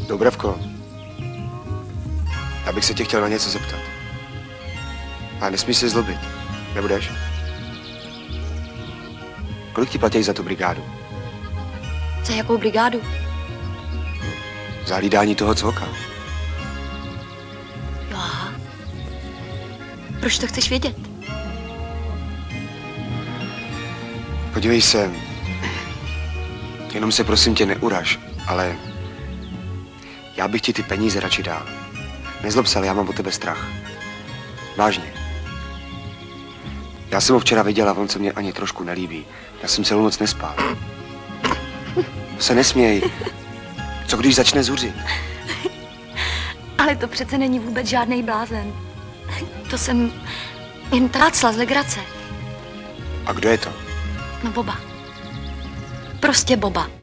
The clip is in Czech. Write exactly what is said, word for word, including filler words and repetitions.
Doubravko, já bych se tě chtěl na něco zeptat. A nesmíš se zlobit. Nebudeš? Kolik ti platí za tu brigádu? Za jakou brigádu? Za hlídání toho cvoka. Jo, aha. Proč to chceš vědět? Podívej se, jenom se prosím tě neuraž, ale já bych ti ty peníze radši dal. Nezlob se, ale já mám o tebe strach. Vážně. Já jsem ho včera viděl a on se mě ani trošku nelíbí. Já jsem celou noc nespal. To se nesměj. Co když začne zuřit? Ale to přece není vůbec žádný blázen. To jsem jen trácla z legrace. A kdo je to? No Boba. Prostě Boba.